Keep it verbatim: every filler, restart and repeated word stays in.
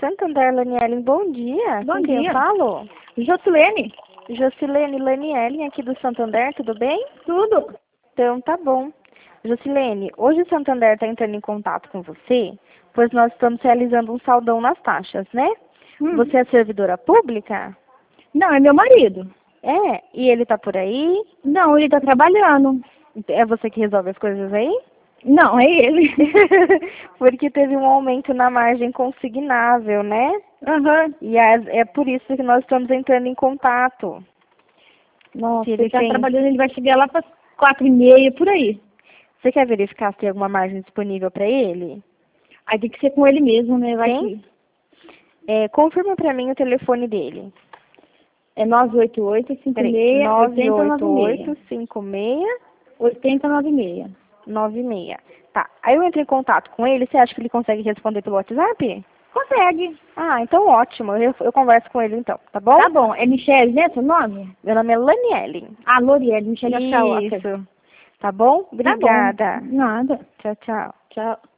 Santander, Lanielen, bom dia. Bom Com quem dia. eu falo? Josilene, Jocilene Lanielen, aqui do Santander, tudo bem? tudo? Então, tá bom. Jocilene, hoje o Santander está entrando em contato com você, pois nós estamos realizando um saldão nas taxas, né? Hum. Você é servidora pública? Não, é meu marido. É, e ele tá por aí? Não, ele tá trabalhando. É você que resolve as coisas aí? Não, é ele. Porque teve um aumento na margem consignável, né? Aham. E é, é por isso que nós estamos entrando em contato. Nossa, Se ele ele tá tem... trabalhando, ele vai chegar lá para quatro e meia, por aí. Você quer verificar se tem alguma margem disponível para ele? Aí tem que ser com ele mesmo, né? Vai Tem? que... É, confirma para mim o telefone dele. É nove oito oito, cinco Peraí, seis, nove oito oito nove oito, seis. cinco seis, oito nove seis. nove seis. Tá, aí eu entro em contato com ele, você acha que ele consegue responder pelo WhatsApp? Consegue. Ah, então ótimo, eu, eu converso com ele então, tá bom? Tá bom. É Michele, né, seu nome? Meu nome é Lanielen. Ah, Lorielle, Michele Achaoca. Isso, tá bom? Tá bom. Obrigada. Nada. Tchau, tchau. Tchau.